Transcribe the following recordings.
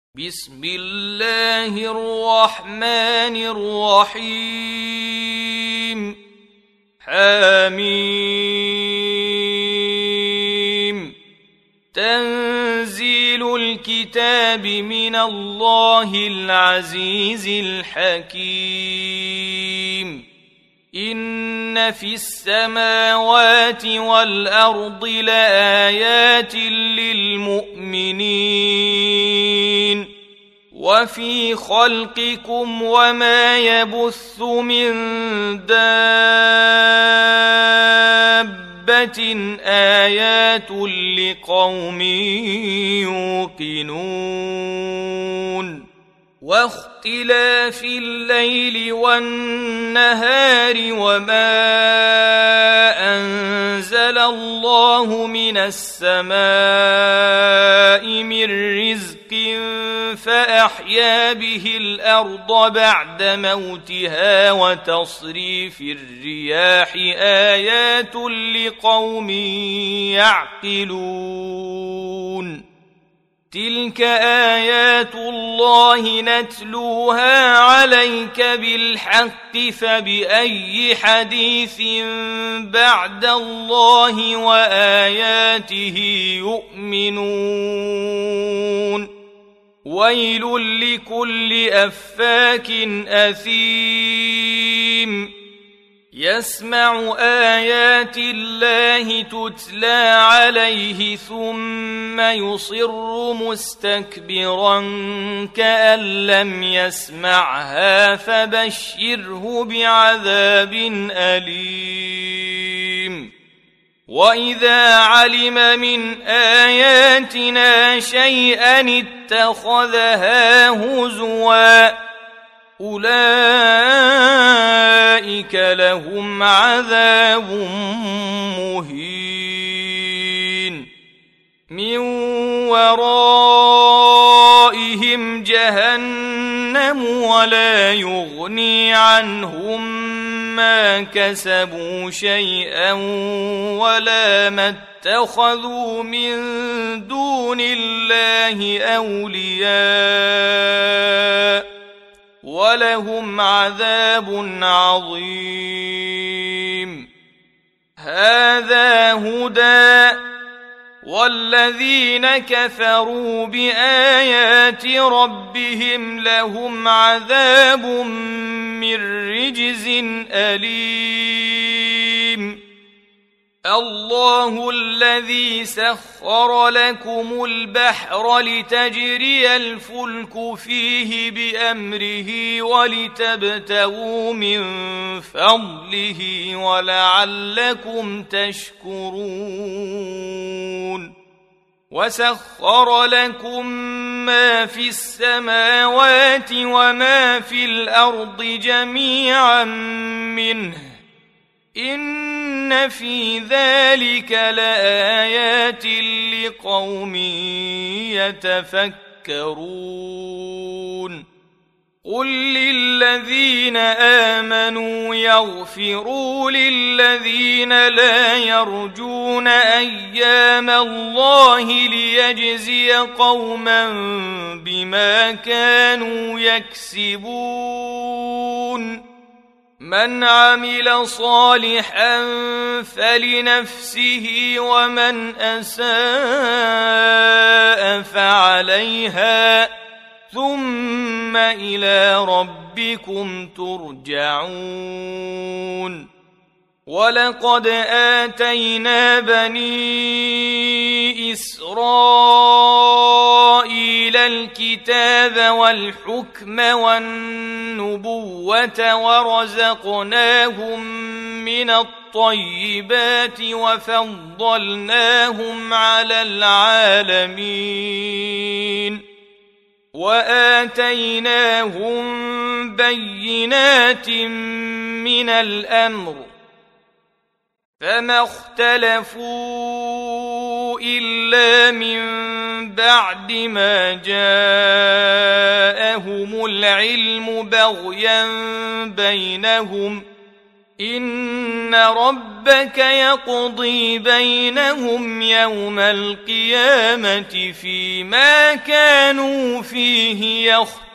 بسم الله الرحمن الرحيم حميم تنزيل الكتاب من الله العزيز الحكيم إن في السماوات والأرض لآيات للمؤمنين وفي خلقكم وما يبث من دابة آيات لقوم يوقنون واختلاف الليل والنهار وما أنزل الله من السماء من رزق فأحيا به الأرض بعد موتها وتصريف الرياح آيات لقوم يعقلون تلك آيات الله نتلوها عليك بالحق فبأي حديث بعد الله وآياته يؤمنون ويل لكل أفاك أثيم يسمع آيات الله تتلى عليه ثم يصر مستكبرا كأن لم يسمعها فبشره بعذاب أليم وإذا علم من آياتنا شيئا اتخذها هزوا أولئك لهم عذاب مهين من ورائهم جهنم ولا يغني عنهم ما كسبوا شيئا ولا ما اتخذوا من دون الله أولياء ولهم عذاب عظيم هذا هدى والذين كفروا بآيات ربهم لهم عذاب من رجز أليم الله الذي سخر لكم البحر لتجري الفلك فيه بأمره ولتبتغوا من فضله ولعلكم تشكرون وسخر لكم ما في السماوات وما في الأرض جميعا منه إن في ذلك لآيات لقوم يتفكرون قل للذين آمنوا يغفروا للذين لا يرجون أيام الله ليجزي قوما بما كانوا يكسبون من عمل صالحا فلنفسه ومن أساء فعليها ثم إلى ربكم ترجعون ولقد آتينا بني إسرائيل الكتاب والحكم والنبوة ورزقناهم من الطيبات وفضلناهم على العالمين وآتيناهم بينات من الأمر فما اختلفوا إلا من بعد ما جاءهم العلم بغيا بينهم إن ربك يقضي بينهم يوم القيامة فيما كانوا فيه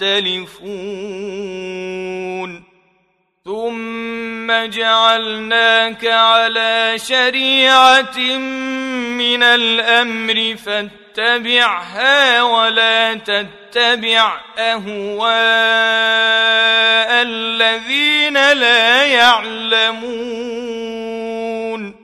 يختلفون ثم جعلناك على شريعة من الأمر فاتبعها ولا تتبع أهواء الذين لا يعلمون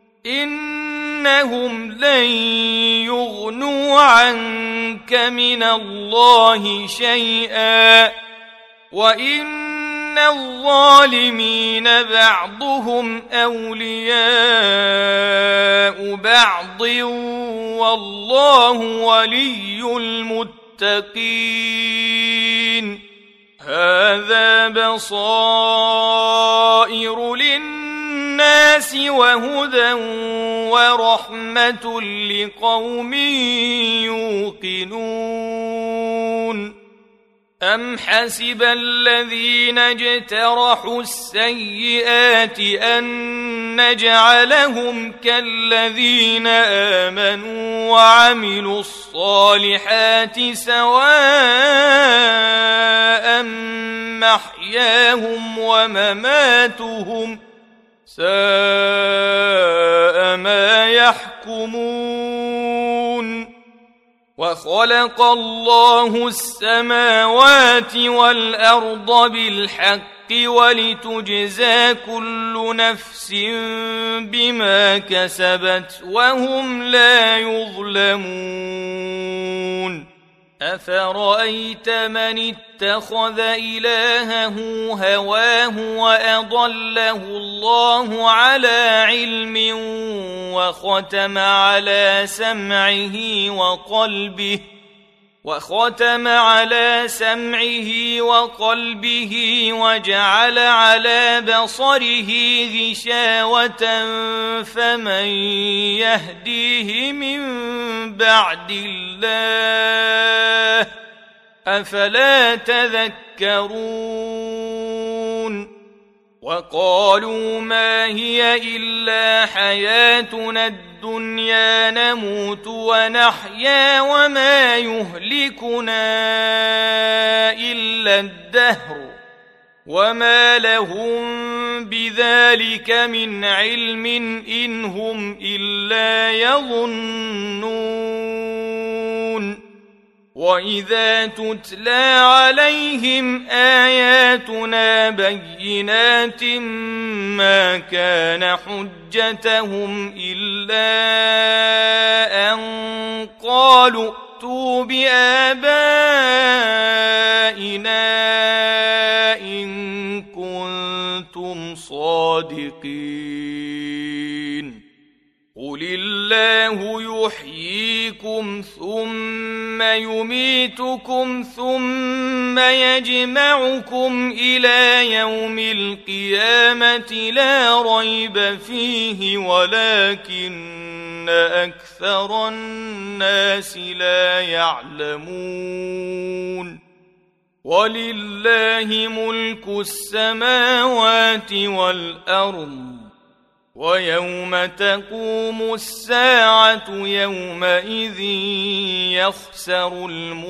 إنهم لن يغنوا عنك من الله شيئا وإن الظالمين بعضهم أولياء بعض والله ولي المتقين هذا بصائر للناس وهدى ورحمة لقوم يوقنون أم حسب الذين اجترحوا السيئات أن نجعلهم كالذين آمنوا وعملوا الصالحات سواء محياهم ومماتهم ساء ما يحكمون وخلق الله السماوات والأرض بالحق ولتجزى كل نفس بما كسبت وهم لا يظلمون أفرأيت من اتخذ إلهه هواه وأضله الله على علم وختم على سمعه وقلبه وجعل على بصره غشاوة فمن يهديه من بعد الله أفلا تذكرون وقالوا ما هي إلا حياتنا الدنيا نموت ونحيا وما يهلكنا إلا الدهر وما لهم بذلك من علم إن هم إلا يظنون وإذا تتلى عليهم آياتنا بينات ما كان حجتهم إلا أن قالوا ائتوا بآبائنا إن كنتم صادقين قل الله يحييكم ثم يميتكم ثم يجمعكم إلى يوم القيامة لا ريب فيه ولكن أكثر الناس لا يعلمون ولله ملك السماوات والأرض ويوم تقوم الساعة يومئذ يخسر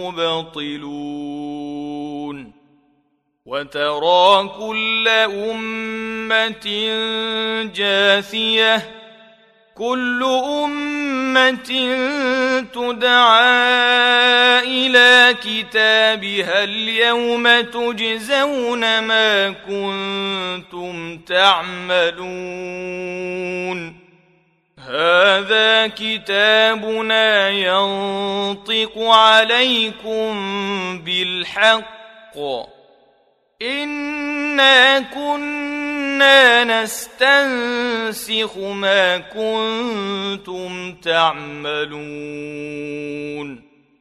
المبطلون وترى كل أمة جاثية كل أمة تدعى إلى كتابها اليوم تجزون ما كنتم تعملون هذا كتابنا ينطق عليكم بالحق إنا كنا نستنسخ ما كنتم تعملون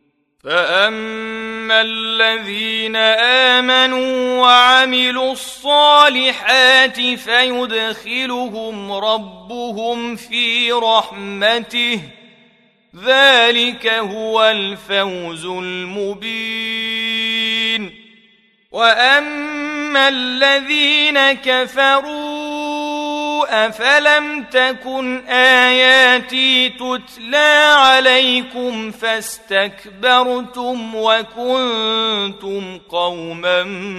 فأما الذين آمنوا وعملوا الصالحات فيدخلهم ربهم في رحمته ذلك هو الفوز المبين وأما الذين كفروا أفلم تكن آياتي تتلى عليكم فاستكبرتم وكنتم قوما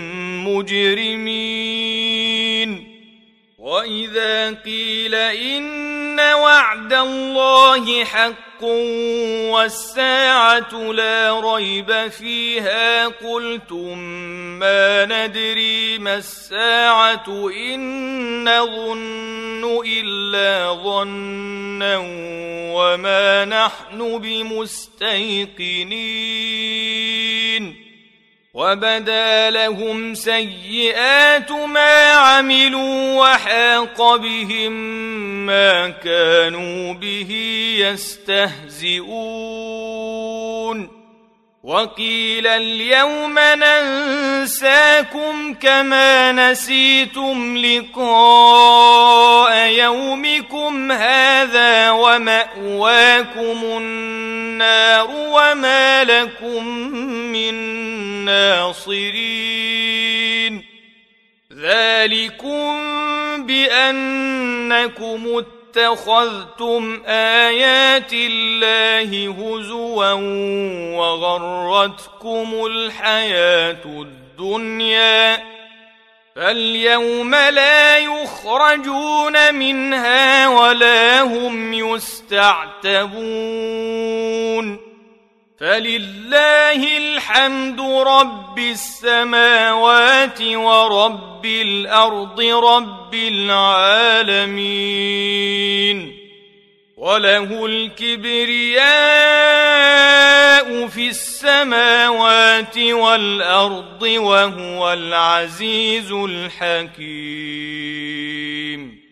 مجرمين وإذا قيل إن وعد الله حق والساعة لا ريب فيها قلتم ما ندري ما الساعة إن نظن إلا ظنا وما نحن بمستيقنين وبدا لهم سيئات ما عملوا وحاق بهم ما كانوا به يستهزئون وقيل اليوم ننساكم كما نسيتم لقاء يومكم هذا ومأواكم النار وما لكم من ناصرين ذلكم بأنكم اتخذتم آيات الله هزوا وغرتكم الحياة الدنيا فاليوم لا يخرجون منها ولا هم يستعتبون فلله الحمد رب السماوات ورب الأرض رب العالمين وله الكبرياء في السماوات والأرض وهو العزيز الحكيم